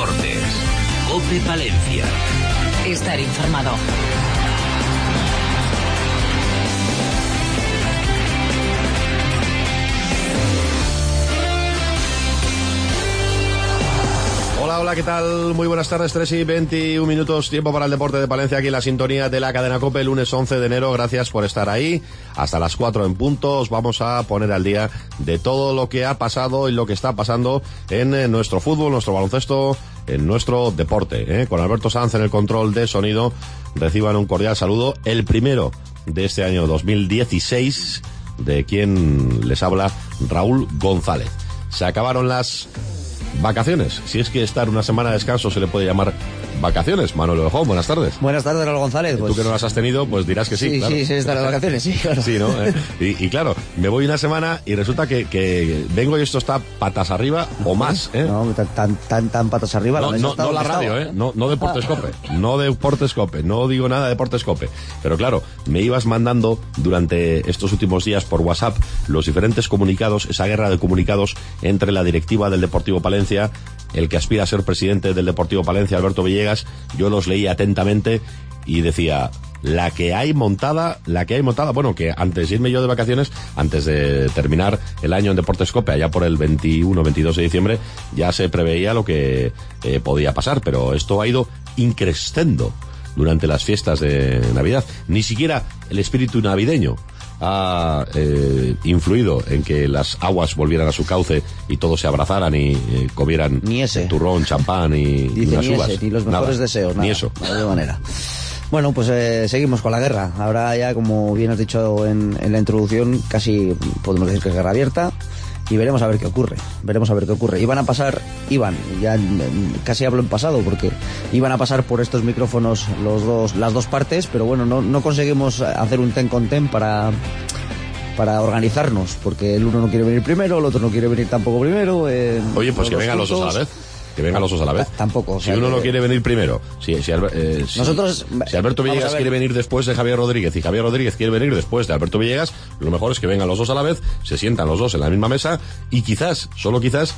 deportes. COPE Palencia. Estar informado. Hola, ¿qué tal? Muy buenas tardes, 3:21, tiempo para el deporte de Palencia, aquí en la sintonía de la cadena COPE, lunes 11 de enero, gracias por estar ahí, hasta las 4 en punto, os vamos a poner al día de todo lo que ha pasado y lo que está pasando en nuestro fútbol, nuestro baloncesto, en nuestro deporte, con Alberto Sanz en el control de sonido. Reciban un cordial saludo, el primero de este año 2016, de quien les habla, Raúl González. Se acabaron las vacaciones, si es que estar una semana de descanso se le puede llamar vacaciones. Manuel Orejón, buenas tardes. Buenas tardes, Raúl González. Tú que no las has tenido, pues dirás que sí. Sí, claro. Sí, estar de vacaciones, sí, claro. Sí, ¿no? Y claro, me voy una semana y resulta que vengo y esto está patas arriba o más, ¿eh? No, tan patas arriba. No la radio, ¿eh? No Deportescope. No Deportescope. No digo nada de Deportescope. Pero claro, me ibas mandando durante estos últimos días por WhatsApp los diferentes comunicados, esa guerra de comunicados entre la directiva del Deportivo Palencia, el que aspira a ser presidente del Deportivo Palencia, Alberto Villegas. Yo los leí atentamente y decía, la que hay montada, bueno, que antes de irme yo de vacaciones, antes de terminar el año en Deportescope, allá por el 21-22 de diciembre, ya se preveía lo que podía pasar, pero esto ha ido increciendo durante las fiestas de Navidad. Ni siquiera el espíritu navideño ha influido en que las aguas volvieran a su cauce y todos se abrazaran y comieran turrón, champán y unas uvas. Ni los mejores deseos, nada, ni eso. De alguna manera. Bueno, pues seguimos con la guerra. Ahora ya, como bien has dicho en la introducción, casi podemos decir que es guerra abierta. Y veremos a ver qué ocurre. Ya casi hablo en pasado, porque iban a pasar por estos micrófonos las dos partes, pero bueno, no conseguimos hacer un ten con ten para organizarnos, porque el uno no quiere venir primero, el otro no quiere venir tampoco primero. Oye, pues que vengan los dos a la vez. Que vengan los dos a la vez. Tampoco. Si uno no quiere venir primero, si Alberto Villegas quiere venir después de Javier Rodríguez y Javier Rodríguez quiere venir después de Alberto Villegas, lo mejor es que vengan los dos a la vez, se sientan los dos en la misma mesa y quizás, solo quizás,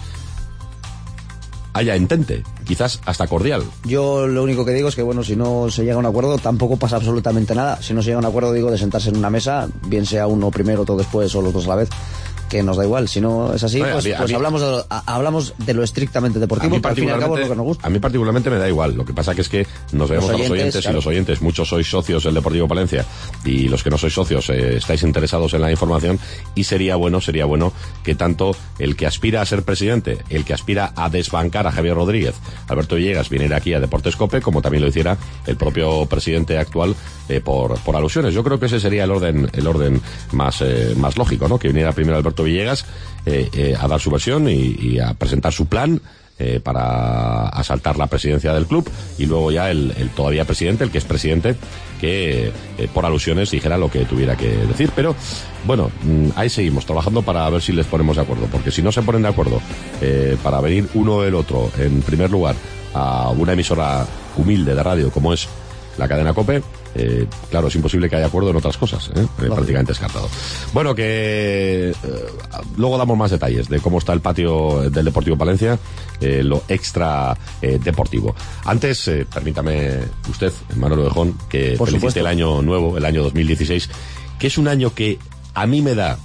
haya entente, quizás hasta cordial. Yo lo único que digo es que, bueno, si no se llega a un acuerdo, tampoco pasa absolutamente nada. Si no se llega a un acuerdo, digo, de sentarse en una mesa, bien sea uno primero, otro después o los dos a la vez, que nos da igual. Si no es así, pues hablamos de lo estrictamente deportivo, que al fin y al cabo es lo que nos gusta. A mí particularmente me da igual. Lo que pasa que es que nos vemos a los oyentes, claro. Y los oyentes, muchos sois socios del Deportivo Palencia y los que no sois socios estáis interesados en la información, y sería bueno que tanto el que aspira a ser presidente, el que aspira a desbancar a Javier Rodríguez, Alberto Villegas, viniera aquí a Deportescope, como también lo hiciera el propio presidente actual, por alusiones. Yo creo que ese sería el orden más lógico, ¿no? Que viniera primero Alberto Villegas a dar su versión y a presentar su plan para asaltar la presidencia del club, y luego ya el todavía presidente, el que es presidente, que por alusiones dijera lo que tuviera que decir. Pero bueno, ahí seguimos trabajando para ver si les ponemos de acuerdo, porque si no se ponen de acuerdo para venir uno o el otro en primer lugar a una emisora humilde de radio como es la cadena COPE, claro, es imposible que haya acuerdo en otras cosas, prácticamente descartado. Bueno, que luego damos más detalles de cómo está el patio del Deportivo Palencia, lo extra deportivo. Antes, permítame usted, Manuel Orejón, que felicite el año nuevo, el año 2016, que es un año que a mí me da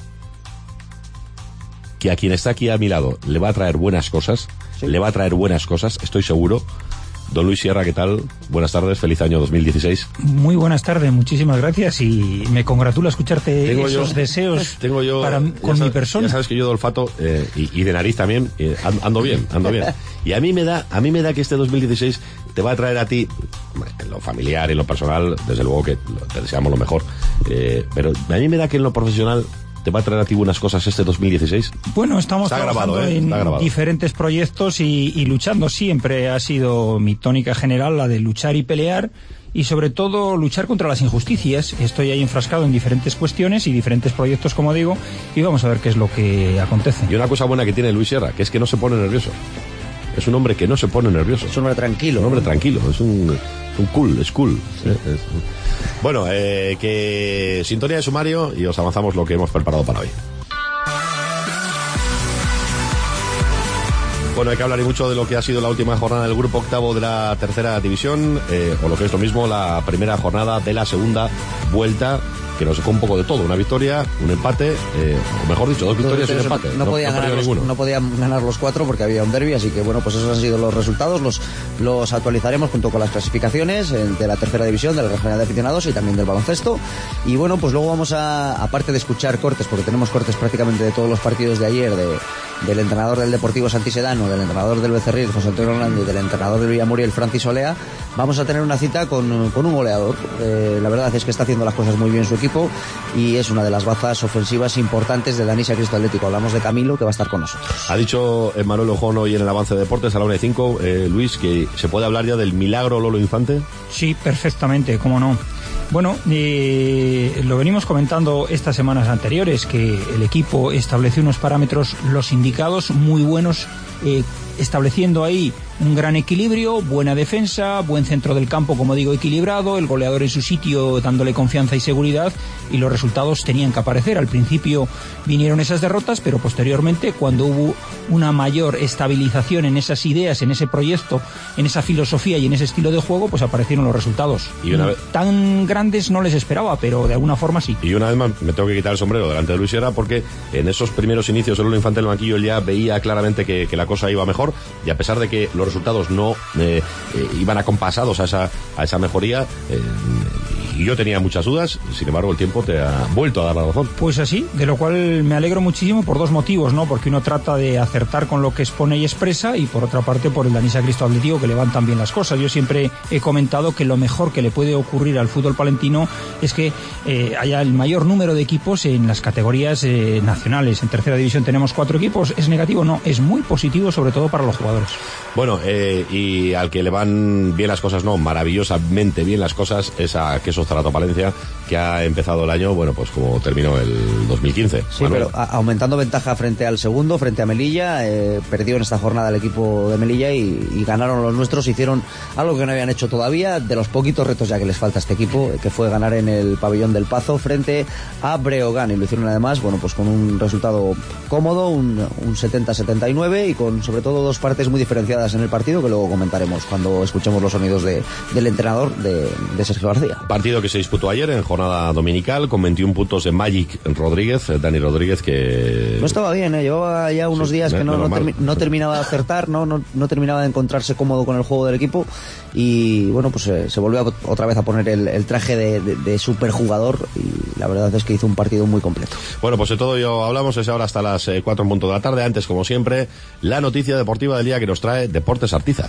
que a quien está aquí a mi lado le va a traer buenas cosas, estoy seguro. Don Luis Sierra, ¿qué tal? Buenas tardes, feliz año 2016. Muy buenas tardes, muchísimas gracias, y me congratula escucharte deseos con mi persona. Ya sabes que yo de olfato y de nariz también ando bien. Y a mí me da que este 2016 te va a traer a ti, en lo familiar y en lo personal, desde luego que te deseamos lo mejor, pero a mí me da que en lo profesional te va a traer a ti buenas cosas este 2016. Bueno, estamos trabajando en diferentes proyectos y luchando. Siempre ha sido mi tónica general la de luchar y pelear, y sobre todo luchar contra las injusticias. Estoy ahí enfrascado en diferentes cuestiones y diferentes proyectos, como digo, y vamos a ver qué es lo que acontece. Y una cosa buena que tiene Luis Sierra, que es que no se pone nervioso. Es un hombre que no se pone nervioso. Es un hombre tranquilo. Es un cool. Bueno, que sintonía de sumario y os avanzamos lo que hemos preparado para hoy. Bueno, hay que hablar y mucho de lo que ha sido la última jornada del grupo octavo de la tercera división, o lo que es lo mismo, la primera jornada de la segunda vuelta, que nos dejó un poco de todo, una victoria, un empate, o mejor dicho, dos victorias y un empate. No podían ganar los 4 porque había un derbi, así que bueno, pues esos han sido los resultados, los actualizaremos junto con las clasificaciones de la tercera división, de la regional de aficionados y también del baloncesto. Y bueno, pues luego vamos aparte de escuchar cortes, porque tenemos cortes prácticamente de todos los partidos de ayer, del entrenador del Deportivo Santisedano, del entrenador del Becerril, José Antonio Hernández, y del entrenador del Villamuriel, Francis Olea, vamos a tener una cita con un goleador. La verdad es que está haciendo las cosas muy bien su equipo y es una de las bazas ofensivas importantes del Danisa Cristo Atlético. Hablamos de Camilo, que va a estar con nosotros. Ha dicho Manuel Ojón hoy en el avance de deportes a la 1:05, Luis, que se puede hablar ya del milagro Lolo Infante. Sí, perfectamente, cómo no. Bueno, lo venimos comentando estas semanas anteriores, que el equipo estableció unos parámetros, los indicados, muy buenos, estableciendo ahí un gran equilibrio, buena defensa, buen centro del campo, como digo, equilibrado, el goleador en su sitio dándole confianza y seguridad, y los resultados tenían que aparecer. Al principio vinieron esas derrotas, pero posteriormente, cuando hubo una mayor estabilización en esas ideas, en ese proyecto, en esa filosofía y en ese estilo de juego, pues aparecieron los resultados. Y tan grandes no les esperaba, pero de alguna forma sí. Y una vez más me tengo que quitar el sombrero delante de Luis Sierra, porque en esos primeros inicios del Lolo Infante en el banquillo él ya veía claramente que la cosa iba mejor, y a pesar de que los resultados no iban acompasados a esa mejoría, y yo tenía muchas dudas, sin embargo el tiempo te ha vuelto a dar la razón. Pues así, de lo cual me alegro muchísimo por dos motivos, ¿no? Porque uno trata de acertar con lo que expone y expresa, y por otra parte por el Danisa Cristo Atlético, que levantan bien las cosas. Yo siempre he comentado que lo mejor que le puede ocurrir al fútbol palentino es que haya el mayor número de equipos en las categorías nacionales. En tercera división tenemos 4 equipos. ¿Es negativo? No, es muy positivo, sobre todo para los jugadores. Bueno, y al que le van bien las cosas, no, maravillosamente bien las cosas, es a Quesos Zarato Palencia, que ha empezado el año, bueno, pues como terminó el 2015. Sí, Manuel. Pero aumentando ventaja frente al segundo, frente a Melilla, perdió en esta jornada el equipo de Melilla y ganaron los nuestros, hicieron algo que no habían hecho todavía, de los poquitos retos ya que les falta a este equipo, que fue ganar en el pabellón del Pazo frente a Breogán, y lo hicieron además, bueno, pues con un resultado cómodo, un 70-79, y con sobre todo dos partes muy diferenciadas en el partido, que luego comentaremos cuando escuchemos los sonidos del entrenador, de Sergio García. Partido que se disputó ayer en jornada dominical con 21 puntos de Magic Rodríguez, Dani Rodríguez, que no estaba bien, llevaba ya unos días que no terminaba de acertar, no terminaba de encontrarse cómodo con el juego del equipo, y bueno, pues se volvió otra vez a poner el traje de superjugador, y la verdad es que hizo un partido muy completo. Bueno, pues de todo ello hablamos, es ahora hasta las 4 en punto de la tarde. Antes, como siempre, la noticia deportiva del día que nos trae Deportes Artiza.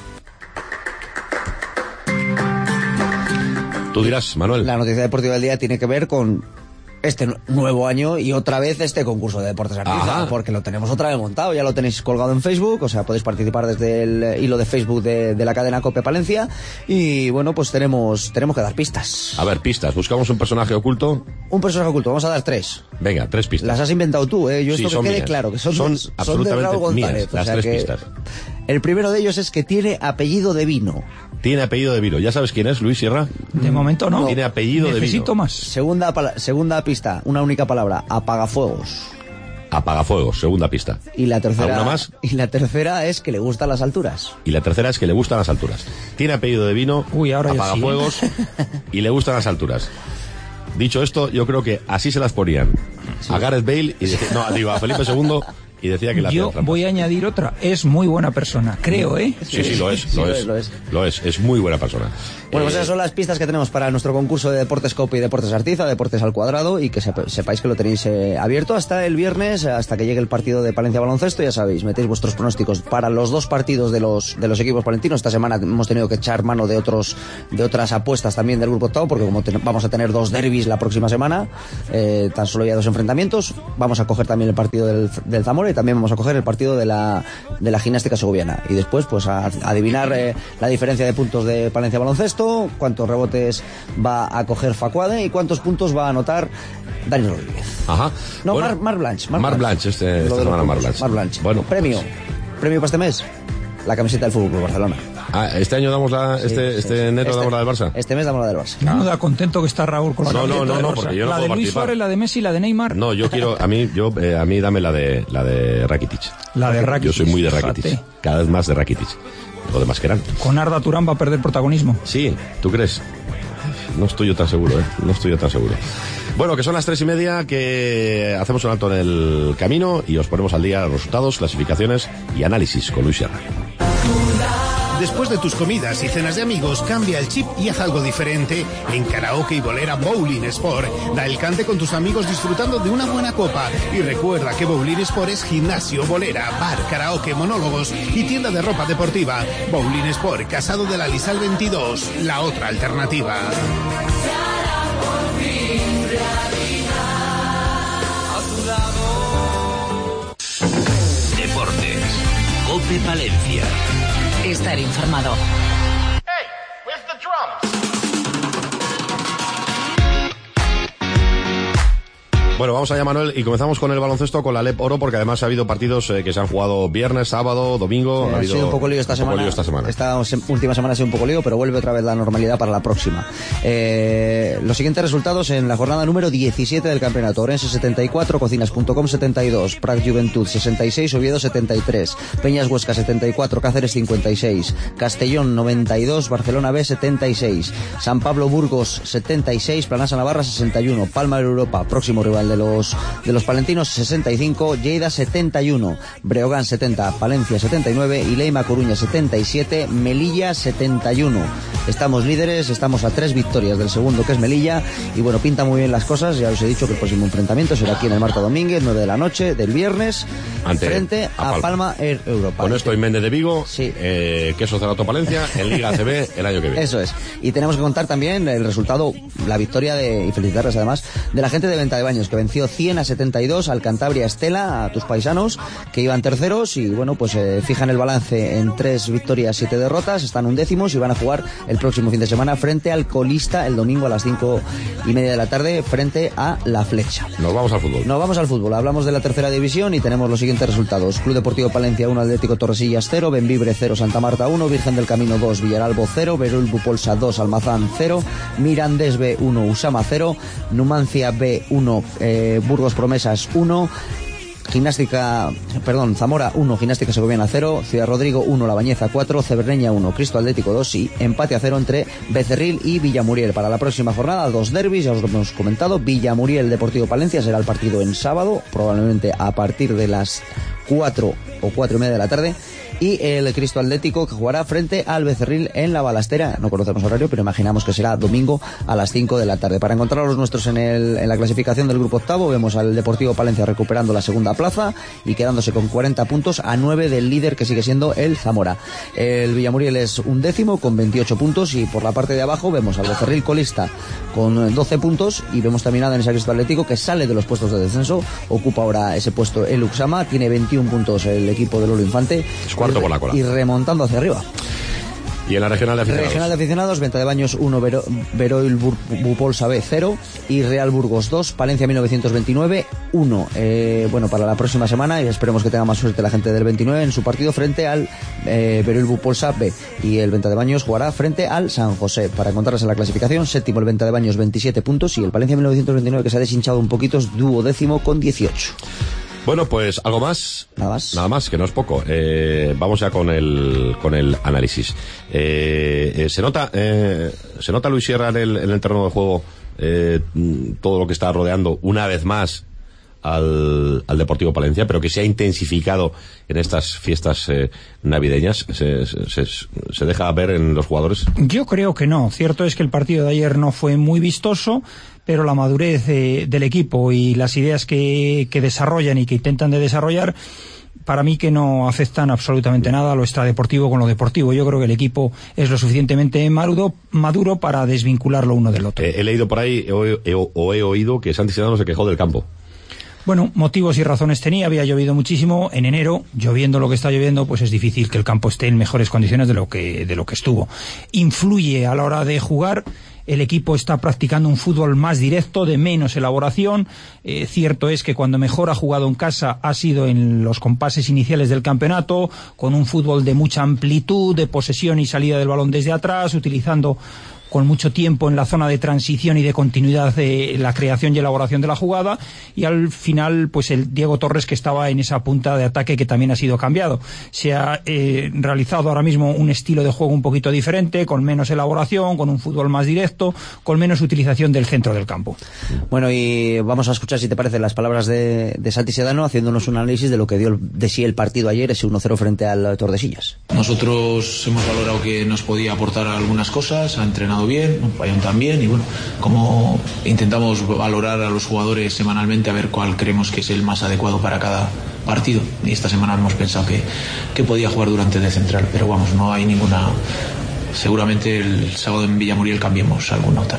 Tú dirás, Manuel. La noticia deportiva del día tiene que ver con este nuevo año y otra vez este concurso de Deportes Artiza, porque lo tenemos otra vez montado, ya lo tenéis colgado en Facebook, o sea, podéis participar desde el hilo de Facebook de la cadena COPE Palencia, y bueno, pues tenemos que dar pistas. A ver, pistas, buscamos un personaje oculto. Un personaje oculto, vamos a dar 3. Venga, 3 pistas. Las has inventado tú, yo sí, esto que quede mías. Claro, que son absolutamente de Raúl González, mías, las 3 pistas. El primero de ellos es que tiene apellido de vino. Tiene apellido de vino. ¿Ya sabes quién es, Luis Sierra? De momento no. Tiene apellido de vino. Necesito más. Segunda pista, una única palabra, apagafuegos. Apagafuegos, segunda pista. Y la tercera. ¿Alguna más? Y la tercera es que le gustan las alturas. Y la tercera es que le gustan las alturas. Tiene apellido de vino, apagafuegos, y le gustan las alturas. Dicho esto, yo creo que así se las ponían a Gareth Bale y a Felipe II. Y decía que la Yo voy a añadir otra. Es muy buena persona, creo, ¿eh? Sí, lo es. Es muy buena persona. Bueno, pues esas son las pistas que tenemos para nuestro concurso de Deportes COPE y Deportes Artiza, Deportes al Cuadrado, y que sepáis que lo tenéis abierto hasta el viernes, hasta que llegue el partido de Palencia Baloncesto. Ya sabéis, metéis vuestros pronósticos para los 2 partidos de los equipos palentinos. Esta semana hemos tenido que echar mano de otras apuestas también del grupo octavo, porque como vamos a tener 2 derbis la próxima semana, tan solo ya 2 enfrentamientos, vamos a coger también el partido del Zamora, y también vamos a coger el partido de la gimnástica segoviana, y después pues a adivinar la diferencia de puntos de Palencia Baloncesto, cuántos rebotes va a coger Facuade y cuántos puntos va a anotar Dani Rodríguez. Ajá. No, bueno, Marc Blanch. Marc Blanch, esta semana Marc Blanch. Premio para este mes, la camiseta del Fútbol Club Barcelona. Este año damos este enero damos la del Barça. Este mes damos la del Barça. No da contento que está Raúl con la No, porque yo no puedo participar. La de Luis Suárez, la de Messi, la de Neymar. No, yo quiero, a mí dame la de Rakitic. La de Rakitic. Yo soy muy de Rakitic. Fíjate. Cada vez más de Rakitic. Lo demás que eran. Con Arda Turán va a perder protagonismo. Sí, ¿tú crees? No estoy yo tan seguro, No estoy yo tan seguro. Bueno, que son las 3:30, que hacemos un alto en el camino y os ponemos al día los resultados, clasificaciones y análisis con Luis Sierra. Después de tus comidas y cenas de amigos, cambia el chip y haz algo diferente. En Karaoke y Bolera Bowling Sport, da el cante con tus amigos disfrutando de una buena copa. Y recuerda que Bowling Sport es gimnasio, bolera, bar, karaoke, monólogos y tienda de ropa deportiva. Bowling Sport, Casado de la Lisal 22, la otra alternativa. Deportes. COPE Palencia. Estar informado. Hey, where's the drums? Bueno, vamos allá, Manuel, y comenzamos con el baloncesto, con la LEP Oro, porque además ha habido partidos que se han jugado viernes, sábado, domingo. Ha sido un poco lío esta semana. Esta última semana ha sido un poco lío, pero vuelve otra vez la normalidad para la próxima. Los siguientes resultados en la jornada número 17 del campeonato: Orense 74, Cocinas.com 72, Prat Juventud 66, Oviedo 73, Peñas Huesca 74, Cáceres 56, Castellón 92, Barcelona B 76, San Pablo Burgos 76, Planasa Navarra 61, Palma de Europa, próximo rival de los palentinos, 65, Lleida 71, Breogán 70, Palencia 79 y Leima Coruña 77, Melilla 71. Estamos líderes, estamos a 3 victorias del segundo, que es Melilla, y bueno, pinta muy bien las cosas. Ya os he dicho que el próximo enfrentamiento será aquí en el Marta Domínguez, 9 de la noche del viernes, frente a Palma Air Europa. Con esto en Méndez de Vigo, sí. Queso Cerato Palencia en Liga ACB el año que viene. Eso es. Y tenemos que contar también el resultado, la victoria y felicitarles además, de la gente de Venta de Baños, que venció 100-72 al Cantabria Estela, a tus paisanos, que iban terceros, y bueno, pues fijan el balance en 3 victorias, 7 derrotas, están 11º y van a jugar el próximo fin de semana frente al colista el domingo a las 5:30 de la tarde frente a La Flecha. Nos vamos al fútbol. Hablamos de la tercera división y tenemos los siguientes resultados: Club Deportivo Palencia 1, Atlético Torresillas 0, Benvibre 0, Santa Marta 1, Virgen del Camino 2, Villaralbo 0, Beruel Bupolsa 2, Almazán 0, Mirandés B 1, Usama 0, Numancia B 1, Burgos Promesas 1, Zamora 1, Gimnástica Segoviana 0, Ciudad Rodrigo 1, La Bañeza 4, Ceberreña 1, Cristo Atlético 2 y empate a 0 entre Becerril y Villamuriel. Para la próxima jornada, 2 derbis, ya os lo hemos comentado. Villamuriel Deportivo Palencia será el partido en sábado, probablemente a partir de las 4 o 4:30 de la tarde. Y el Cristo Atlético, que jugará frente al Becerril en La Balastera. No conocemos horario, pero imaginamos que será domingo a las 5 de la tarde. Para encontrar a los nuestros en la clasificación del grupo octavo, vemos al Deportivo Palencia recuperando la segunda plaza y quedándose con 40 puntos a 9 del líder, que sigue siendo el Zamora. El Villamuriel es 11º con 28 puntos, y por la parte de abajo vemos al Becerril colista con 12 puntos, y vemos también a ese Cristo Atlético que sale de los puestos de descenso. Ocupa ahora ese puesto el Uxama, tiene 21 puntos el equipo de Lolo Infante. Cuarto por la cola. Y remontando hacia arriba. Y en la regional de aficionados. Regional de aficionados, Venta de Baños 1, Beroil Bupolsa B 0 y Real Burgos 2, Palencia 1929 1. Bueno, para la próxima semana, y esperemos que tenga más suerte la gente del 29 en su partido frente al Beroil Bupolsa B. Y el Venta de Baños jugará frente al San José. Para encontrarse en la clasificación, séptimo el Venta de Baños 27 puntos, y el Palencia 1929, que se ha deshinchado un poquito, es 12º con 18. Bueno, pues algo más. Nada más, que no es poco. Vamos ya con el análisis. Se nota Luis Sierra en el terreno de juego todo lo que está rodeando una vez más al Deportivo Palencia, pero que se ha intensificado en estas fiestas navideñas. ¿Se deja ver en los jugadores? Yo creo que no. Cierto es que el partido de ayer no fue muy vistoso, pero la madurez del equipo y las ideas que desarrollan y que intentan de desarrollar, para mí que no afectan absolutamente nada a lo extradeportivo con lo deportivo. Yo creo que el equipo es lo suficientemente maduro para desvincularlo uno del otro. He leído por ahí o he oído que Santi Sedano se quejó del campo. Bueno, motivos y razones tenía. Había llovido muchísimo en enero. Lloviendo lo que está lloviendo, pues es difícil que el campo esté en mejores condiciones de lo que estuvo. Influye a la hora de jugar el equipo está practicando un fútbol más directo, de menos elaboración. Cierto es que cuando mejor ha jugado en casa ha sido en los compases iniciales del campeonato, con un fútbol de mucha amplitud, de posesión y salida del balón desde atrás, utilizando con mucho tiempo en la zona de transición y de continuidad de la creación y elaboración de la jugada, y al final pues el Diego Torres, que estaba en esa punta de ataque, que también ha sido cambiado. Se ha realizado ahora mismo un estilo de juego un poquito diferente, con menos elaboración, con un fútbol más directo, con menos utilización del centro del campo. Bueno, y vamos a escuchar, si te parece, las palabras de Santi Sedano, haciéndonos un análisis de lo que dio de sí el partido ayer, ese 1-0 frente al Tordesillas. Nosotros hemos valorado que nos podía aportar algunas cosas, ha entrenado bien, Bayón también, y bueno, como intentamos valorar a los jugadores semanalmente, a ver cuál creemos que es el más adecuado para cada partido, y esta semana hemos pensado que podía jugar Durante de central, pero vamos, no hay ninguna, seguramente el sábado en Villamuriel cambiemos alguna otra.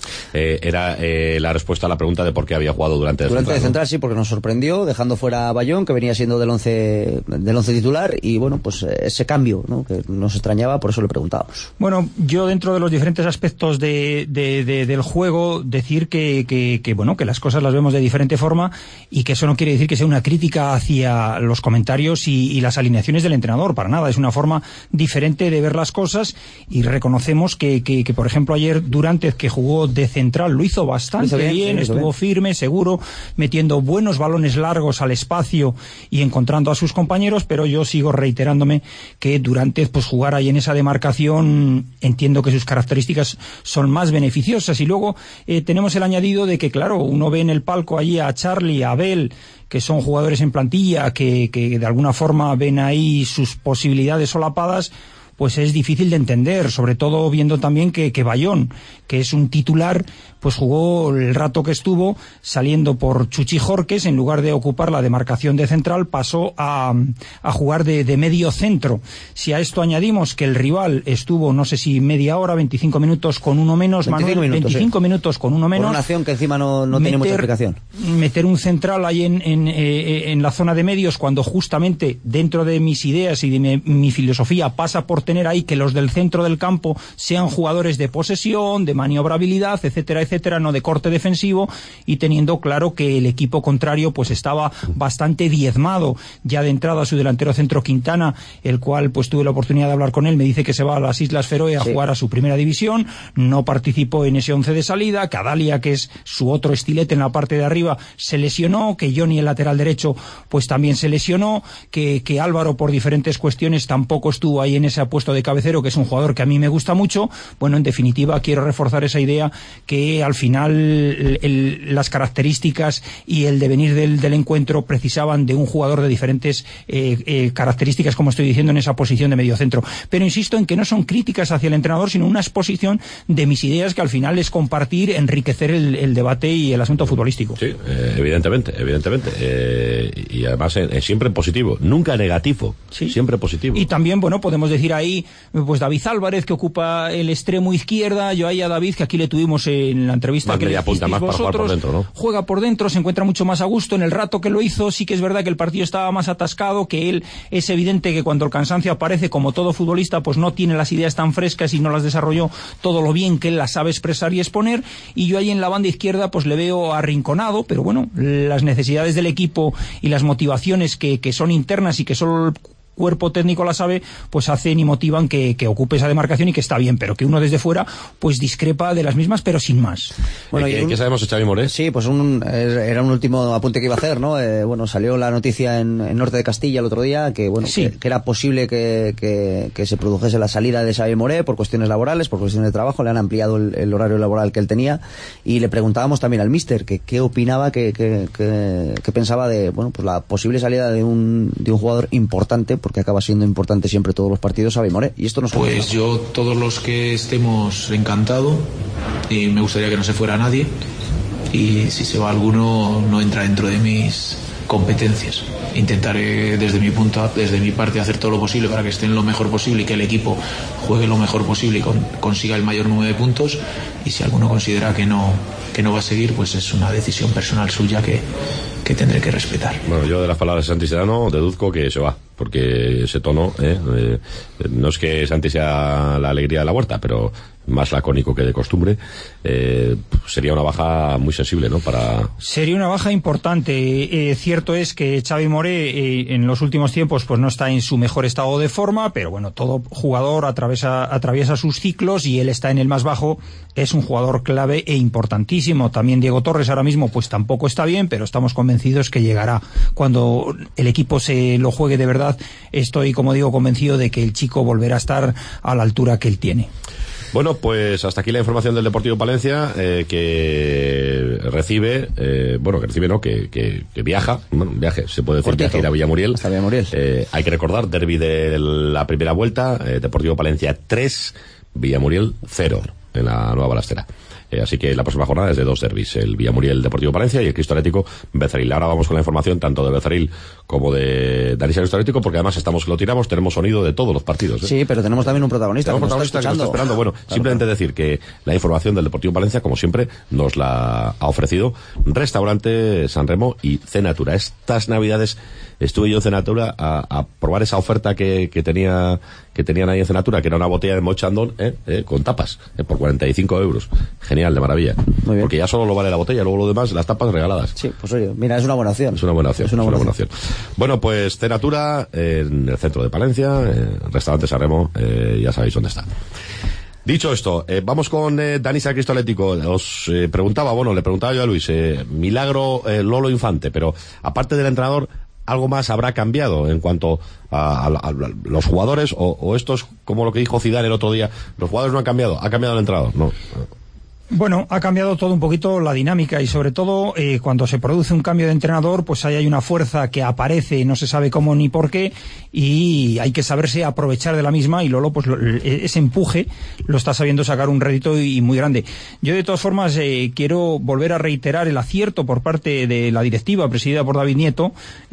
Era la respuesta a la pregunta de por qué había jugado Durante de central, ¿no? Sí, porque nos sorprendió, dejando fuera a Bayón, que venía siendo del once titular, y bueno, pues ese cambio, ¿no?, que nos extrañaba, por eso le preguntábamos. Bueno, yo dentro de los diferentes aspectos del juego, decir que bueno, que las cosas las vemos de diferente forma, y que eso no quiere decir que sea una crítica hacia los comentarios y las alineaciones del entrenador, para nada. Es una forma diferente de ver las cosas, y reconocemos que por ejemplo ayer Durante, que jugó de central, lo hizo bastante bien, estuvo firme, seguro, metiendo buenos balones largos al espacio y encontrando a sus compañeros, pero yo sigo reiterándome que Durante, pues jugar ahí en esa demarcación, entiendo que sus características son más beneficiosas. Y luego tenemos el añadido de que, claro, uno ve en el palco allí a Charly, a Abel, que son jugadores en plantilla, que de alguna forma ven ahí sus posibilidades solapadas. Pues es difícil de entender, sobre todo viendo también que Bayón, que es un titular, pues jugó el rato que estuvo, saliendo por Chuchi Jorques, en lugar de ocupar la demarcación de central, pasó a jugar de medio centro. Si a esto añadimos que el rival estuvo, no sé si media hora, 25 minutos con uno menos, 25 minutos con uno menos. Por una acción que encima no tiene mucha explicación. Meter un central ahí en la zona de medios, cuando justamente dentro de mis ideas y de mi filosofía pasa por tener ahí que los del centro del campo sean jugadores de posesión, de maniobrabilidad, etcétera, etcétera, no de corte defensivo, y teniendo claro que el equipo contrario pues estaba bastante diezmado ya de entrada. Su delantero centro Quintana, el cual pues tuve la oportunidad de hablar con él, me dice que se va a las Islas Feroe a jugar a su primera división, no participó en ese 11 de salida. Cadalia, que es su otro estilete en la parte de arriba, se lesionó, que Johnny, el lateral derecho, pues también se lesionó, que Álvaro, por diferentes cuestiones, tampoco estuvo ahí en ese puesto de cabecero, que es un jugador que a mí me gusta mucho. Bueno, en definitiva, quiero reforzar esa idea que al final las características y el devenir del encuentro precisaban de un jugador de diferentes características, como estoy diciendo, en esa posición de medio centro. Pero insisto en que no son críticas hacia el entrenador, sino una exposición de mis ideas, que al final es compartir, enriquecer el debate y el asunto futbolístico. Sí, evidentemente. Y además siempre positivo, nunca negativo, sí. Siempre positivo. Y también, bueno, podemos decir ahí, pues David Álvarez, que ocupa el extremo izquierda. Yo ahí a David, que aquí le tuvimos en la entrevista más que le hicisteis más vosotros, para jugar por dentro, ¿no? Juega por dentro, se encuentra mucho más a gusto. En el rato que lo hizo, sí que es verdad que el partido estaba más atascado, que él es evidente que cuando el cansancio aparece, como todo futbolista, pues no tiene las ideas tan frescas y no las desarrolló todo lo bien que él las sabe expresar y exponer. Y yo ahí en la banda izquierda pues le veo arrinconado, pero bueno, las necesidades del equipo y las motivaciones que son internas y que solo cuerpo técnico la sabe, pues hacen y motivan que ocupe esa demarcación, y que está bien, pero que uno desde fuera pues discrepa de las mismas, pero sin más. Bueno, ¿qué sabemos de Xavi Moré? Sí, pues era un último apunte que iba a hacer, ¿no? Bueno, salió la noticia en Norte de Castilla el otro día que bueno, sí, que era posible que se produjese la salida de Xavi Moré por cuestiones laborales, por cuestiones de trabajo. Le han ampliado el horario laboral que él tenía, y le preguntábamos también al míster que qué opinaba, que pensaba de bueno, pues la posible salida de un jugador importante, porque acaba siendo importante siempre todos los partidos, Xavi Moré. Y esto nos pues yo, todos los que estemos, encantado, y me gustaría que no se fuera nadie, y si se va alguno no entra dentro de mis competencias. Intentaré desde mi parte hacer todo lo posible para que estén lo mejor posible y que el equipo juegue lo mejor posible y consiga el mayor número de puntos, y si alguno considera que no va a seguir, pues es una decisión personal suya que tendré que respetar. Bueno, yo de las palabras de Santi Sedano deduzco que se va, porque ese tono no es que Santi sea la alegría de la huerta, pero más lacónico que de costumbre. Sería una baja muy sensible, ¿no? Sería una baja importante. Cierto es que Xavi Moré en los últimos tiempos pues no está en su mejor estado de forma, pero bueno, todo jugador atraviesa sus ciclos y él está en el más bajo. Es un jugador clave e importantísimo. También Diego Torres ahora mismo pues tampoco está bien, pero estamos convencidos que llegará. Cuando el equipo se lo juegue de verdad, estoy, como digo, convencido de que el chico volverá a estar a la altura que él tiene. Bueno, pues hasta aquí la información del Deportivo Palencia, que recibe, que viaja, viaje, se puede decir, viaje, ir a Villamuriel. Hasta Villamuriel. Hay que recordar, derbi de la primera vuelta, Deportivo Palencia 3, Villamuriel 0, en la Nueva Balastera. Así que la próxima jornada es de 2 derbis, el Villamuriel Deportivo Palencia y el Cristo Atlético Becerril. Ahora vamos con la información tanto de Becerril como de Danisa Cristo Atlético, porque además lo tiramos, tenemos sonido de todos los partidos. Sí, pero tenemos también un protagonista. Tenemos un protagonista que nos está esperando. Bueno, claro, simplemente decir que la información del Deportivo Palencia, como siempre, nos la ha ofrecido Restaurante San Remo y Cenatura. Estas Navidades estuve yo en Cenatura a probar esa oferta que tenían ahí en Cenatura, que era una botella de Moët Chandon con tapas, por 45 euros. Genial, de maravilla. Muy bien. Porque ya solo lo vale la botella, luego lo demás, las tapas regaladas. Sí, pues oye, mira, es una buena opción. Es una buena opción. Bueno, pues Cenatura en el centro de Palencia, Restaurante San Remo, ya sabéis dónde está. Dicho esto, vamos con Danisa Cristo Atlético. Os le preguntaba yo a Luis, milagro Lolo Infante, pero aparte del entrenador, ¿algo más habrá cambiado en cuanto a los jugadores o esto es como lo que dijo Zidane el otro día? Los jugadores no han cambiado, ha cambiado el entrenador, ¿no? Bueno, ha cambiado todo un poquito la dinámica y sobre todo cuando se produce un cambio de entrenador, pues ahí hay una fuerza que aparece, no se sabe cómo ni por qué, y hay que saberse aprovechar de la misma, y Lolo pues ese empuje lo está sabiendo sacar un rédito y muy grande. Yo de todas formas quiero volver a reiterar el acierto por parte de la directiva presidida por David Nieto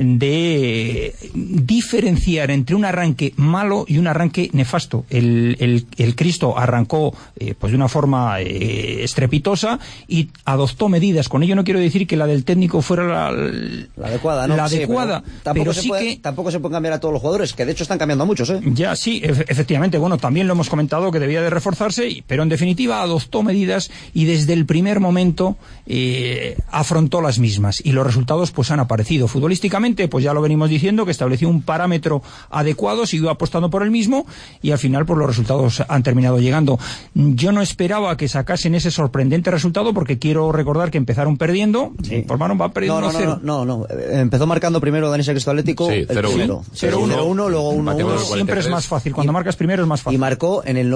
de diferenciar entre un arranque malo y un arranque nefasto. El Cristo arrancó pues de una forma estrepitosa y adoptó medidas. Con ello no quiero decir que la del técnico fuera la adecuada, ¿no? La adecuada, pero sí que tampoco se puede cambiar a todos los jugadores, que de hecho están cambiando a muchos, ¿eh? Ya, sí, efectivamente. Bueno, también lo hemos comentado que debía de reforzarse, pero en definitiva adoptó medidas y desde el primer momento afrontó las mismas y los resultados pues han aparecido. Futbolísticamente, pues ya lo venimos diciendo, que estableció un parámetro adecuado, siguió apostando por el mismo y al final pues los resultados han terminado llegando. Yo no esperaba que sacasen ese sorprendente resultado, porque quiero recordar que empezaron perdiendo, sí. Formaron, va perdiendo 1-0. No, empezó marcando primero Danisa Cristo Atlético, sí, 0-1, luego 1-1. Siempre es más fácil, cuando marcas primero es más fácil. Y marcó en el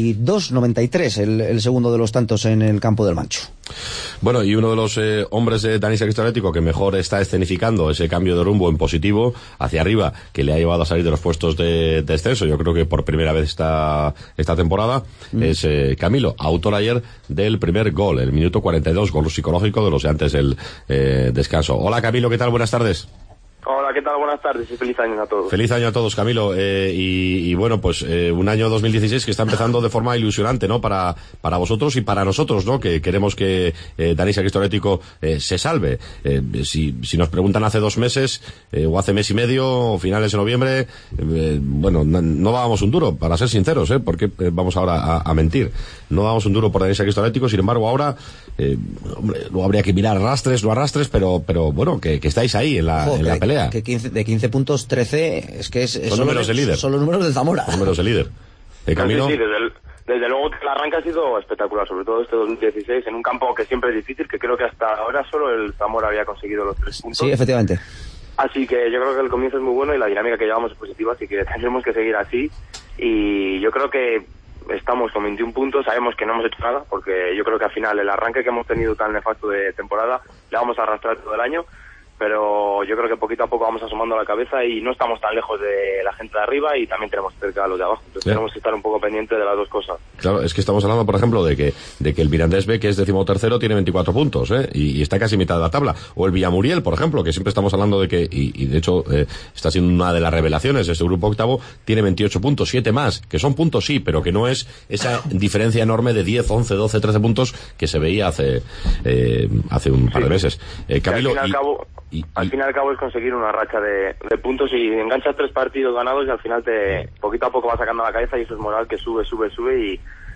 92-93 el segundo de los tantos en el campo del Mancho. Bueno, y uno de los hombres de Danisa Cristo Atlético que mejor está escenificando ese cambio de rumbo en positivo hacia arriba, que le ha llevado a salir de los puestos de descenso, yo creo que por primera vez esta temporada, es Camilo, autor ayer del primer gol, el minuto 42, gol psicológico de los de antes del descanso. Hola Camilo, ¿qué tal? Buenas tardes. Hola, ¿qué tal? Buenas tardes y feliz año a todos. Feliz año a todos, Camilo. Y bueno, pues un año 2016 que está empezando de forma ilusionante, ¿no? Para vosotros y para nosotros, ¿no? Que queremos que Danisa Cristo Atlético se salve. Si nos preguntan hace 2 meses o hace mes y medio o finales de noviembre, bueno, no dábamos un duro, para ser sinceros, porque vamos ahora a mentir. No dábamos un duro por Danisa Cristo Atlético, sin embargo ahora, hombre, luego habría que mirar arrastres, pero bueno, que estáis ahí en la pelea. Que de 15 puntos, 13, es que son números de líder. Son los números del Zamora. Son números de líder. Camino. Sí, desde luego que el arranque ha sido espectacular, sobre todo este 2016, en un campo que siempre es difícil, que creo que hasta ahora solo el Zamora había conseguido los 3 puntos. Sí, efectivamente. Así que yo creo que el comienzo es muy bueno y la dinámica que llevamos es positiva, así que tenemos que seguir así. Y yo creo que estamos con 21 puntos, sabemos que no hemos hecho nada, porque yo creo que al final el arranque que hemos tenido tan nefasto de temporada le vamos a arrastrar todo el año, pero yo creo que poquito a poco vamos asomando la cabeza y no estamos tan lejos de la gente de arriba y también tenemos cerca a los de abajo, entonces tenemos que estar un poco pendientes de las dos cosas. Claro, es que estamos hablando, por ejemplo, de que el Mirandés B, que es 13º, tiene 24 puntos, y está casi mitad de la tabla, o el Villamuriel, por ejemplo, que siempre estamos hablando de que, y de hecho está siendo una de las revelaciones de este grupo octavo, tiene 28 puntos, 7 más, que son puntos sí, pero que no es esa diferencia enorme de 10, 11, 12, 13 puntos que se veía hace un par de meses. Camilo, al fin y al cabo es conseguir una racha de puntos y enganchas 3 partidos ganados y al final poquito a poco vas sacando la cabeza y eso es moral que sube y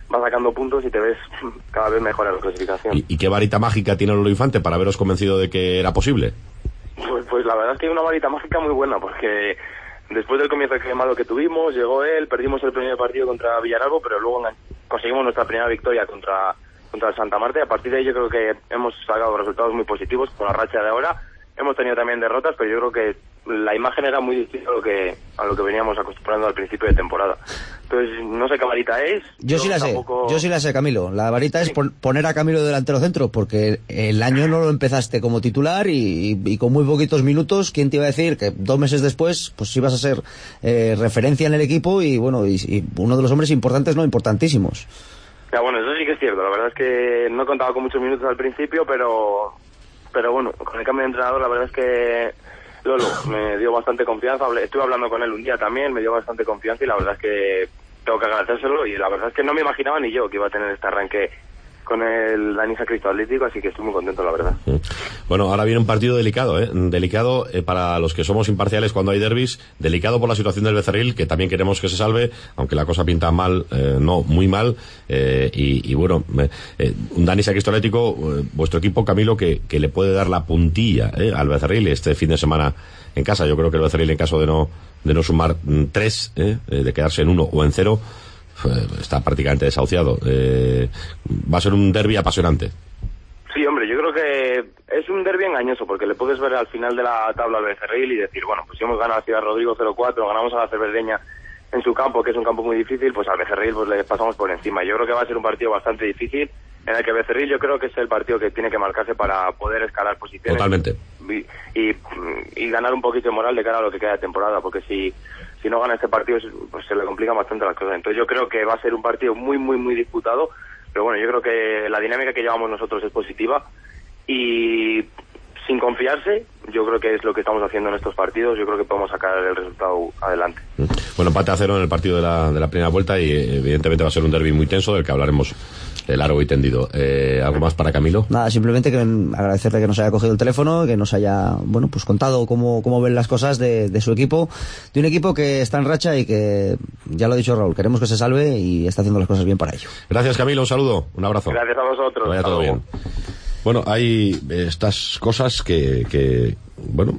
vas sacando puntos y te ves cada vez mejor en la clasificación. ¿Y qué varita mágica tiene Lolo Infante para haberos convencido de que era posible? Pues la verdad es que hay una varita mágica muy buena, porque después del comienzo malo que tuvimos, llegó él, perdimos el primer partido contra Villaralbo, pero luego conseguimos nuestra primera victoria contra el Santa Marta, y a partir de ahí yo creo que hemos sacado resultados muy positivos con la racha de ahora. Hemos tenido también derrotas, pero yo creo que la imagen era muy distinta a lo que veníamos acostumbrando al principio de temporada. Entonces, no sé qué varita es. Yo sí la sé, Camilo. La varita es poner a Camilo delantero centro, porque el año no lo empezaste como titular y con muy poquitos minutos. ¿Quién te iba a decir que 2 meses después pues ibas a ser referencia en el equipo y bueno, y uno de los hombres importantes, no importantísimos? Ya, bueno, eso sí que es cierto. La verdad es que no he contado con muchos minutos al principio, pero bueno, con el cambio de entrenador la verdad es que Lolo me dio bastante confianza. Estuve hablando con él un día también, me dio bastante confianza y la verdad es que tengo que agradecérselo, y la verdad es que no me imaginaba ni yo que iba a tener este arranque con el Danisa Cristo Atlético, así que estoy muy contento, la verdad. Bueno, ahora viene un partido delicado, delicado para los que somos imparciales cuando hay derbis, delicado por la situación del Becerril, que también queremos que se salve, aunque la cosa pinta mal, no, muy mal, y bueno, un Danisa Cristo Atlético, vuestro equipo, Camilo, que le puede dar la puntilla al Becerril este fin de semana en casa. Yo creo que el Becerril, en caso de no sumar 3, de quedarse en 1 o en 0, está prácticamente desahuciado. Va a ser un derbi apasionante. Sí, hombre, yo creo que es un derbi engañoso, porque le puedes ver al final de la tabla al Becerril y decir, bueno, pues si hemos ganado a Ciudad Rodrigo 0-4, ganamos a la Cerverdeña en su campo, que es un campo muy difícil, pues al Becerril pues le pasamos por encima. Yo creo que va a ser un partido bastante difícil, en el que Becerril yo creo que es el partido que tiene que marcarse para poder escalar posiciones. Totalmente. Y ganar un poquito de moral de cara a lo que queda de temporada, porque si no gana este partido pues se le complican bastante las cosas. Entonces yo creo que va a ser un partido muy, muy, muy disputado, pero bueno, yo creo que la dinámica que llevamos nosotros es positiva y sin confiarse, yo creo que es lo que estamos haciendo en estos partidos. Yo creo que podemos sacar el resultado adelante. Bueno, empate a 0 en el partido de la primera vuelta y evidentemente va a ser un derbi muy tenso, del que hablaremos largo y tendido. ¿Algo más para Camilo? Nada, simplemente que agradecerle que nos haya cogido el teléfono, que nos haya, bueno, pues contado cómo ven las cosas de su equipo, de un equipo que está en racha y que, ya lo ha dicho Raúl, queremos que se salve y está haciendo las cosas bien para ello. Gracias, Camilo, un saludo, un abrazo. Gracias a vosotros. Que vaya todo bien. Bueno, hay estas cosas que bueno,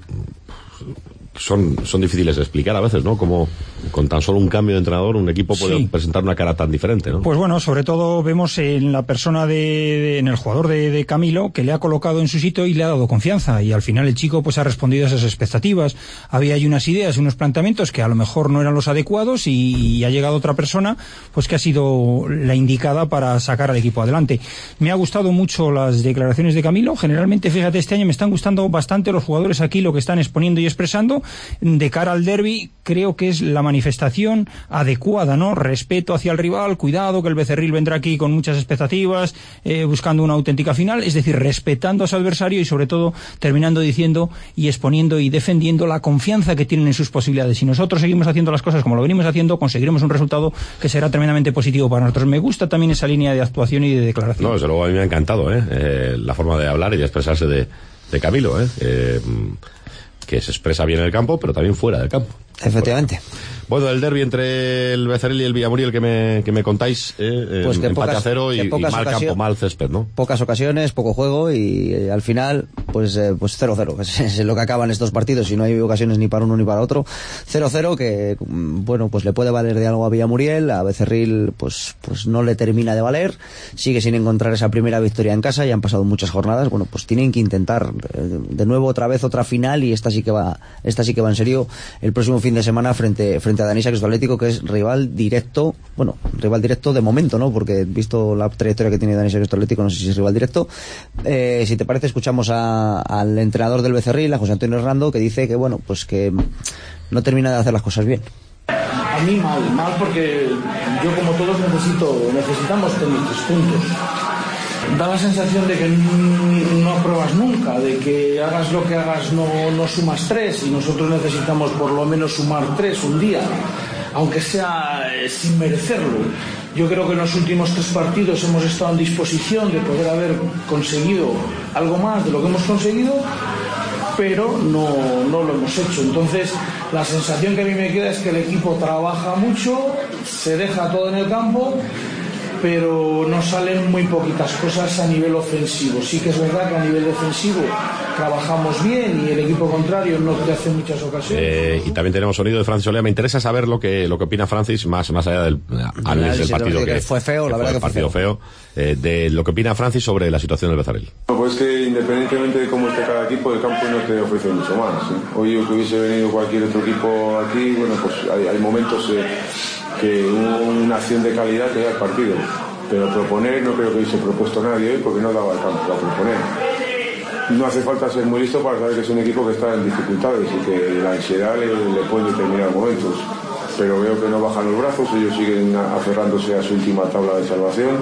son difíciles de explicar a veces, ¿no? Como con tan solo un cambio de entrenador un equipo puede presentar una cara tan diferente, ¿no? Pues bueno, sobre todo vemos en la persona en el jugador de Camilo, que le ha colocado en su sitio y le ha dado confianza, y al final el chico pues ha respondido a esas expectativas. Había ahí unas ideas, unos planteamientos que a lo mejor no eran los adecuados, y ha llegado otra persona pues que ha sido la indicada para sacar al equipo adelante. Me ha gustado mucho las declaraciones de Camilo. Generalmente, fíjate, este año me están gustando bastante los jugadores aquí, lo que están exponiendo y expresando. De cara al derbi, creo que es la manifestación adecuada, ¿no? Respeto hacia el rival, cuidado que el Becerril vendrá aquí con muchas expectativas, buscando una auténtica final, es decir, respetando a su adversario y sobre todo terminando diciendo y exponiendo y defendiendo la confianza que tienen en sus posibilidades. Si nosotros seguimos haciendo las cosas como lo venimos haciendo, conseguiremos un resultado que será tremendamente positivo para nosotros. Me gusta también esa línea de actuación y de declaración. No, desde luego a mí me ha encantado la forma de hablar y de expresarse de Camilo, que se expresa bien en el campo, pero también fuera del campo. Efectivamente. Bueno, el derbi entre el Becerril y el Villamuriel que me contáis, pues que empate a 0 y mal campo, mal césped, ¿no? Pocas ocasiones, poco juego y al final, pues 0-0, es lo que acaban estos partidos, y no hay ocasiones ni para uno ni para otro. 0-0 que, bueno, pues le puede valer de algo a Villamuriel, a Becerril pues no le termina de valer, sigue sin encontrar esa primera victoria en casa, ya han pasado muchas jornadas, bueno, pues tienen que intentar de nuevo otra vez otra final, y esta sí que va en serio el próximo fin de semana frente a Danisa Cristo Atlético, que es rival directo de momento, ¿no? Porque visto la trayectoria que tiene Danisa Cristo Atlético, no sé si es rival directo. Si te parece, escuchamos al entrenador del Becerril, a José Antonio Hernando, que dice que, bueno, pues que no termina de hacer las cosas bien. A mí mal porque yo, como todos, necesitamos tener 3 puntos. Da la sensación de que no apruebas nunca, de que hagas lo que hagas no sumas 3, y nosotros necesitamos por lo menos sumar 3 un día, aunque sea sin merecerlo. Yo creo que en los últimos 3 partidos hemos estado en disposición de poder haber conseguido algo más de lo que hemos conseguido, pero no lo hemos hecho. Entonces, la sensación que a mí me queda es que el equipo trabaja mucho, se deja todo en el campo, pero nos salen muy poquitas cosas a nivel ofensivo. Sí que es verdad que a nivel defensivo trabajamos bien y el equipo contrario no te hace muchas ocasiones. Y también tenemos sonido de Francis Olea. Me interesa saber lo que opina Francis, más allá del análisis del partido que fue feo, la verdad que fue feo. De lo que opina Francis sobre la situación del Becerril. Pues que independientemente de cómo esté cada equipo, el campo no te ofrece mucho más, ¿sí? Hoy que hubiese venido cualquier otro equipo aquí, bueno, pues hay momentos que una acción de calidad te da el partido, pero proponer no creo que hubiese propuesto nadie hoy porque no daba el campo para proponer. No hace falta ser muy listo para saber que es un equipo que está en dificultades y que la ansiedad le puede determinar momentos, pero veo que no bajan los brazos, ellos siguen aferrándose a su última tabla de salvación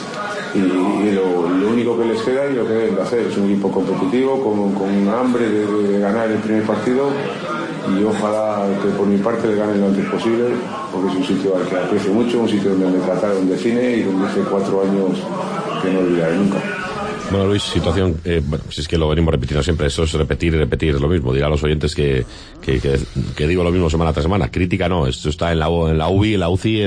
y lo único que les queda y lo que deben de hacer es un equipo competitivo con hambre de ganar el primer partido, y ojalá que por mi parte le ganen lo antes posible, porque es un sitio al que aprecio mucho, un sitio donde me trataron de cine y donde hace 4 años que no olvidaré nunca. Bueno, Luis, situación, bueno, si es que lo venimos repitiendo siempre, eso es repetir y repetir lo mismo. Dirá a los oyentes que digo lo mismo semana tras semana. Crítica no, esto está en la UBI, en la UCI,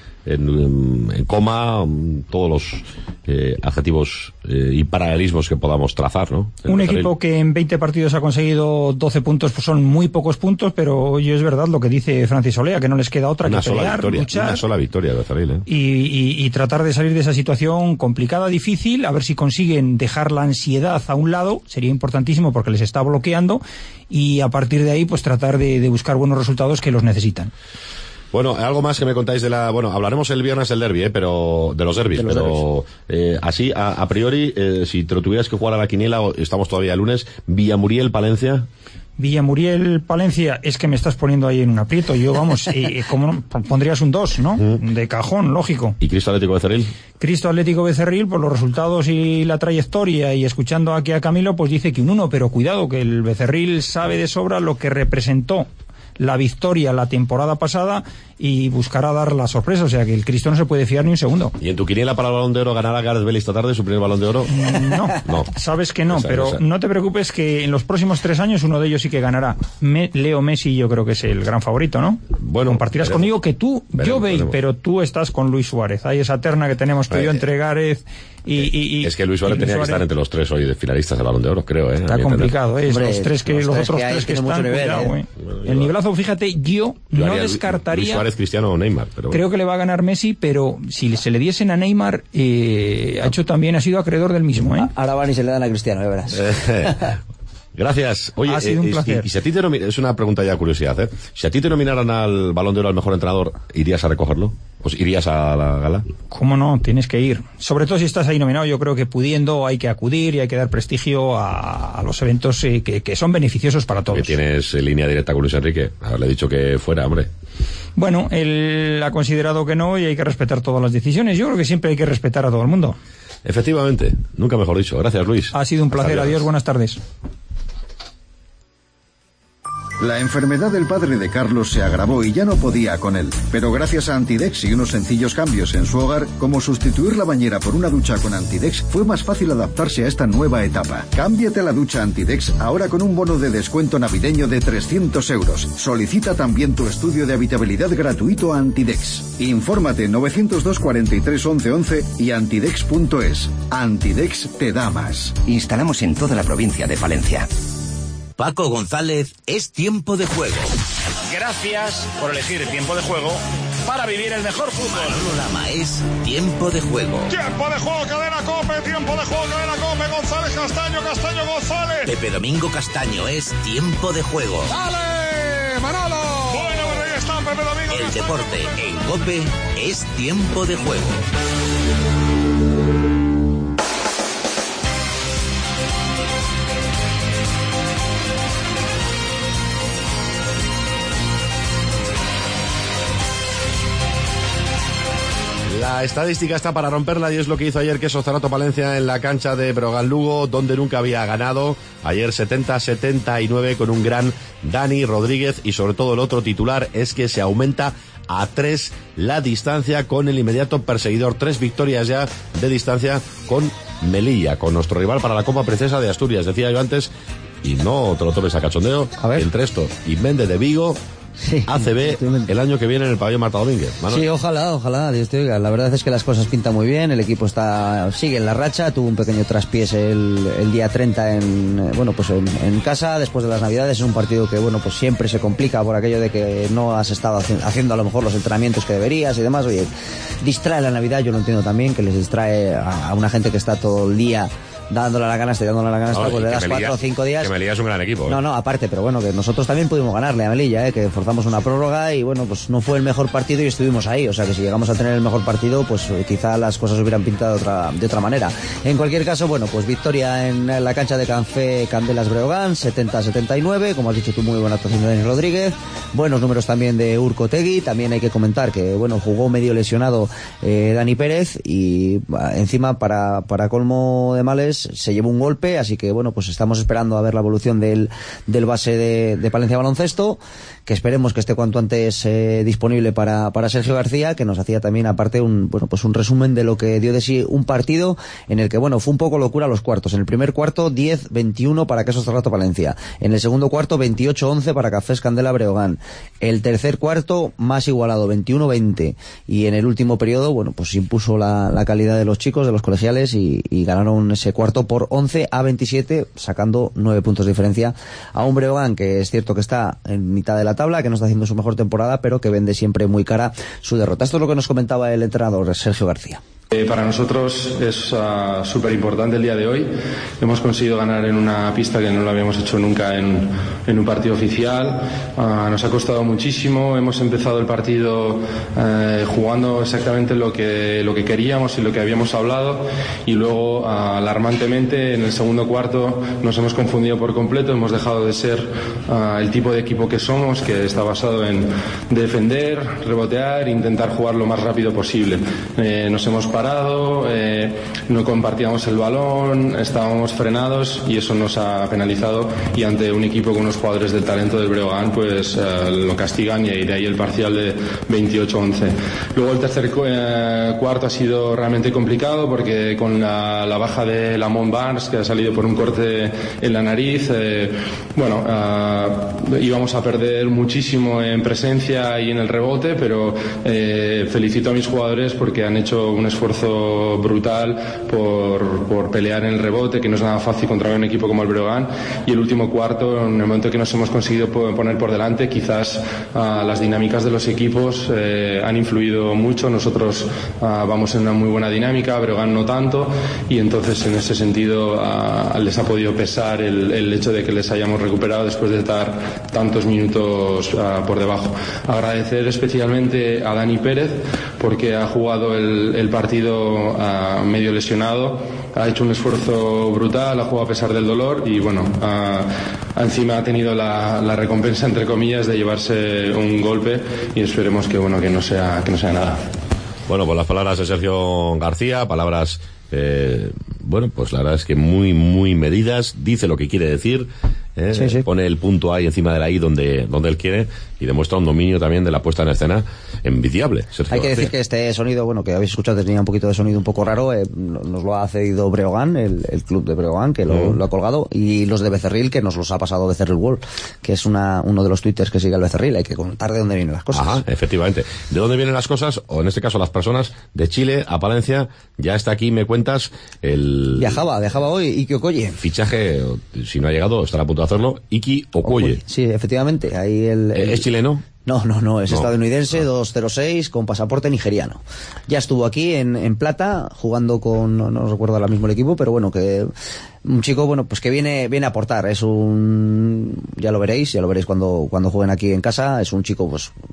en coma, todos los adjetivos y paralelismos que podamos trazar, ¿no? Un equipo que en 20 partidos ha conseguido 12 puntos, pues son muy pocos puntos, pero hoy es verdad lo que dice Francis Olea, que no les queda otra que pelear, luchar. Una sola victoria de Becerril, y tratar de salir de esa situación complicada, difícil, a ver si consiguen dejar la ansiedad a un lado, sería importantísimo porque les está bloqueando, y a partir de ahí pues tratar de buscar buenos resultados que los necesitan. Bueno, algo más que me contáis bueno, hablaremos el viernes del derbi, pero de los derbis, pero así, a priori, si te lo tuvieras que jugar a la quiniela, estamos todavía el lunes, Villamuriel, Palencia. Villamuriel, Palencia, es que me estás poniendo ahí en un aprieto. Yo, vamos, como pondrías un 2, ¿no? De cajón, lógico. ¿Y Cristo Atlético Becerril? Cristo Atlético Becerril, por los resultados y la trayectoria, y escuchando aquí a Camilo, pues dice que un 1, pero cuidado, que el Becerril sabe de sobra lo que representó la victoria la temporada pasada y buscará dar la sorpresa, o sea que el Cristo no se puede fiar ni un segundo. ¿Y en tu quiniela para el Balón de Oro ganará Gareth Bale esta tarde su primer Balón de Oro? No, sabes que no, pero no te preocupes que en los próximos 3 años uno de ellos sí que ganará. Leo Messi yo creo que es el gran favorito, ¿no? Bueno, compartirás conmigo que tú, yo Bale, pero tú estás con Luis Suárez. Hay esa terna que tenemos tú y yo entre Gareth y es que Luis Suárez tenía que estar entre los 3 hoy de finalistas del Balón de Oro, creo, Está complicado, Hombre, los otros tres que están, cuidado, el nivelazo, fíjate, yo no descartaría Luis Suárez, Cristiano o Neymar, pero creo que le va a ganar Messi, pero si se le diesen a Neymar, ha sido acreedor del mismo, Ahora van y se le dan a Cristiano, ya verás. Gracias. Oye, ha sido un placer. Y si a ti es una pregunta ya de curiosidad, si a ti te nominaran al Balón de Oro al mejor entrenador, ¿irías a recogerlo? ¿O irías a la gala? ¿Cómo no? Tienes que ir. Sobre todo si estás ahí nominado, yo creo que pudiendo hay que acudir y hay que dar prestigio a los eventos que son beneficiosos para todos. Que tienes línea directa con Luis Enrique. Haberle dicho que fuera, hombre. Bueno, él ha considerado que no y hay que respetar todas las decisiones. Yo creo que siempre hay que respetar a todo el mundo. Efectivamente, nunca mejor dicho. Gracias, Luis. Ha sido un placer. Adiós, buenas tardes. La enfermedad del padre de Carlos se agravó y ya no podía con él. Pero gracias a Antidex y unos sencillos cambios en su hogar, como sustituir la bañera por una ducha con Antidex, fue más fácil adaptarse a esta nueva etapa. Cámbiate a la ducha Antidex ahora con un bono de descuento navideño de 300 euros. Solicita también tu estudio de habitabilidad gratuito a Antidex. Infórmate 902 43 11 11 y antidex.es. Antidex te da más. Instalamos en toda la provincia de Palencia. Paco González, es tiempo de juego. Gracias por elegir Tiempo de Juego para vivir el mejor fútbol. Manolo Lama, es tiempo de juego. Tiempo de juego, cadena COPE, tiempo de juego, cadena COPE, González, Castaño, González. Pepe Domingo Castaño, es tiempo de juego. ¡Dale, Manolo! Bueno, ahí está Pepe Domingo. El deporte en COPE es tiempo de juego. La estadística está para romperla y es lo que hizo ayer Queso Zarato Palencia en la cancha de Brogan Lugo, donde nunca había ganado. Ayer 70-79 con un gran Dani Rodríguez, y sobre todo el otro titular es que se aumenta a 3 la distancia con el inmediato perseguidor. 3 victorias ya de distancia con Melilla, con nuestro rival para la Copa Princesa de Asturias. Decía yo antes, y no te lo tomes a cachondeo, entre esto y Méndez de Vigo, ACB el año que viene en el pabellón Marta Domínguez. Manuel. Sí, ojalá, Dios te oiga. La verdad es que las cosas pintan muy bien, el equipo sigue en la racha, tuvo un pequeño traspiés el día 30 en casa, después de las Navidades, en un partido que pues siempre se complica por aquello de que no has estado haciendo a lo mejor los entrenamientos que deberías y demás. Oye, distrae la Navidad, yo lo entiendo también, que les distrae a una gente que está todo el día dándole a la canasta, pues le das 4 o 5 días. Que Melilla es un gran equipo. No, aparte, pero bueno, que nosotros también pudimos ganarle a Melilla, que forzamos una prórroga y pues no fue el mejor partido y estuvimos ahí. O sea que si llegamos a tener el mejor partido, pues quizá las cosas hubieran pintado de otra manera. En cualquier caso, pues victoria en la cancha de Candelas Breogán, 70-79, como has dicho tú, muy buena actuación de Dani Rodríguez, buenos números también de Urko Tegui. También hay que comentar que jugó medio lesionado Dani Pérez y encima para colmo de males se llevó un golpe, así que pues estamos esperando a ver la evolución del base de Palencia Baloncesto, que esperemos que esté cuanto antes disponible para Sergio García, que nos hacía también aparte un resumen de lo que dio de sí un partido en el que fue un poco locura los cuartos. En el primer cuarto 10-21 para Quesos Cerrato Palencia, en el segundo cuarto 28-11 para Cafés Candela Breogán, el tercer cuarto más igualado, 21-20, y en el último periodo impuso la calidad de los chicos, de los colegiales, y ganaron ese cuarto por 11-27, sacando 9 puntos de diferencia a un Breogán que es cierto que está en mitad de la tabla, que no está haciendo su mejor temporada, pero que vende siempre muy cara su derrota. Esto es lo que nos comentaba el entrenador Sergio García. Para nosotros es súper importante el día de hoy. Hemos conseguido ganar en una pista que no lo habíamos hecho nunca en un partido oficial. Nos ha costado muchísimo. Hemos empezado el partido jugando exactamente lo que queríamos y lo que habíamos hablado, y luego alarmantemente en el segundo cuarto nos hemos confundido por completo. Hemos dejado de ser el tipo de equipo que somos, que está basado en defender, rebotear e intentar jugar lo más rápido posible. Nos hemos parado, no compartíamos el balón, estábamos frenados y eso nos ha penalizado, y ante un equipo con unos jugadores del talento del Breogán lo castigan, y de ahí el parcial de 28-11. Luego el tercer cuarto ha sido realmente complicado porque con la baja de Lamont Barnes, que ha salido por un corte en la nariz, íbamos a perder muchísimo en presencia y en el rebote, pero felicito a mis jugadores porque han hecho un esfuerzo brutal por pelear en el rebote, que no es nada fácil contra un equipo como el Breogán. Y el último cuarto, en el momento que nos hemos conseguido poner por delante, quizás las dinámicas de los equipos han influido mucho. Nosotros vamos en una muy buena dinámica, Breogán no tanto, y entonces en ese sentido les ha podido pesar el hecho de que les hayamos recuperado después de estar tantos minutos por debajo. Agradecer especialmente a Dani Pérez porque ha jugado el partido medio lesionado, ha hecho un esfuerzo brutal, ha jugado a pesar del dolor y encima ha tenido la recompensa, entre comillas, de llevarse un golpe, y esperemos que no sea nada. Pues las palabras de Sergio García, palabras pues la verdad es que muy muy medidas, dice lo que quiere decir. Sí. Pone el punto ahí encima de la I donde él quiere, y demuestra un dominio también de la puesta en escena envidiable. Sergio Hay que García. decir que este sonido, que habéis escuchado, tenía un poquito de sonido un poco raro, nos lo ha cedido Breogán, el club de Breogán, que lo ha colgado, y los de Becerril, que nos los ha pasado Becerril World, que es uno de los twitters que sigue al Becerril. Hay que contar de dónde vienen las cosas. Ajá, efectivamente. ¿De dónde vienen las cosas? O en este caso las personas de Chile a Palencia. Ya está aquí, me cuentas, Viajaba hoy Iki Okoye. Fichaje, si no ha llegado, estará a punto de hacerlo, Iki Okoye. Sí, efectivamente. Ahí ¿Es chileno? No, es estadounidense, 206, con pasaporte nigeriano. Ya estuvo aquí en Plata, jugando con, no recuerdo ahora mismo el equipo, pero que un chico, que viene a aportar. Es ya lo veréis cuando jueguen aquí en casa. Es un chico,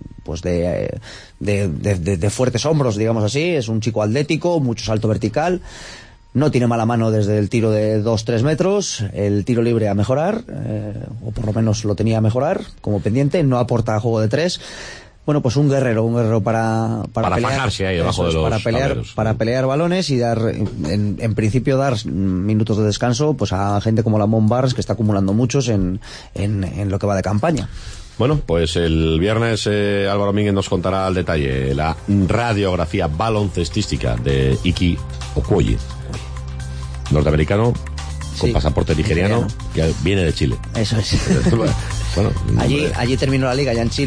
de fuertes hombros, digamos así. Es un chico atlético, mucho salto vertical. No tiene mala mano desde el tiro de 2-3 metros, el tiro libre a mejorar, o por lo menos lo tenía a mejorar como pendiente, no aporta juego de 3. Un guerrero para pelear, fajarse ahí debajo de los para pelear balones y dar, en principio, dar minutos de descanso a gente como Lamont Barnes, que está acumulando muchos en lo que va de campaña. Pues el viernes Álvaro Domínguez nos contará al detalle la radiografía baloncestística de Iki Okoye, norteamericano con pasaporte nigeriano, que viene de Chile. Eso es. Allí terminó la liga, ya en Chile.